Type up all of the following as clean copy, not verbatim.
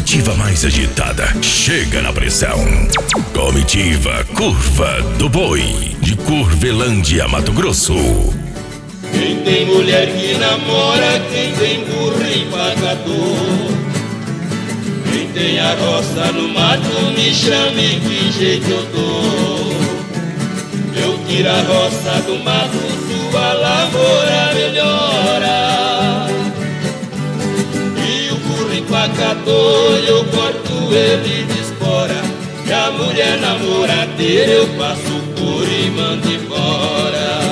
comitiva mais agitada chega na pressão. Comitiva Curva do Boi, de Curvelândia, Mato Grosso. Quem tem mulher que namora, quem tem burro empacador, quem tem a roça no mato, me chame que jeito eu dou. Eu tiro a roça do mato, sua lavoura melhora. E o burro empacador, eu corto ele de espora. E a mulher namoradeira, eu passo por e mando embora.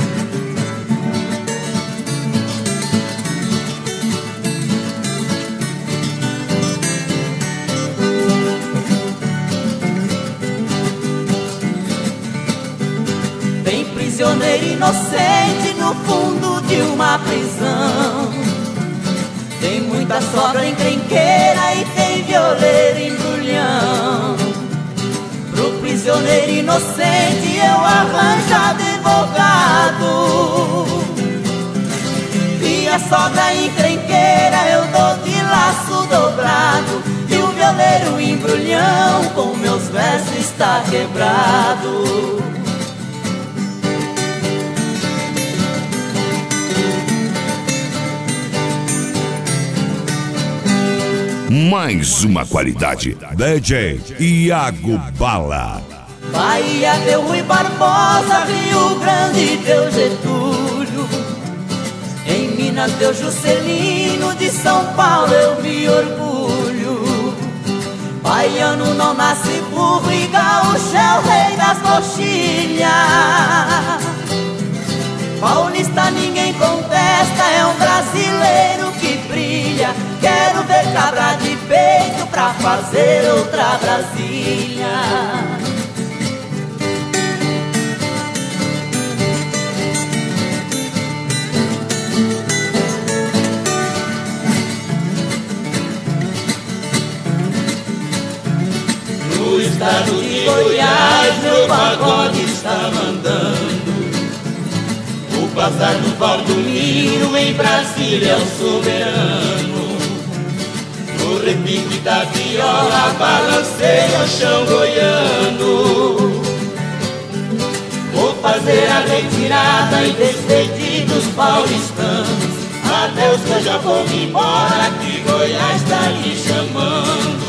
Prisioneiro inocente no fundo de uma prisão. Tem muita sogra encrenqueira e tem violeiro embrulhão. Pro prisioneiro inocente eu arranjo advogado, e a sogra encrenqueira eu dou de laço dobrado. E o violeiro embrulhão com meus versos está quebrado. Mais uma qualidade, DJ Iago Bala. Bahia deu Rui Barbosa, Rio Grande deu Getúlio, em Minas deu Juscelino, de São Paulo eu me orgulho. Baiano não nasce burro e gaúcho é o rei das coxilhas. Paulista ninguém contesta, é um brasileiro que brilha. Quero ver cabra de peito pra fazer outra Brasília. No estado de Goiás, meu pagode está mandando. O passar do Valdomiro em Brasília é o soberano. No repique da viola balanceia o chão goiano. Vou fazer a retirada e despedir dos paulistanos. Adeus que eu já vou me embora, que Goiás está me chamando.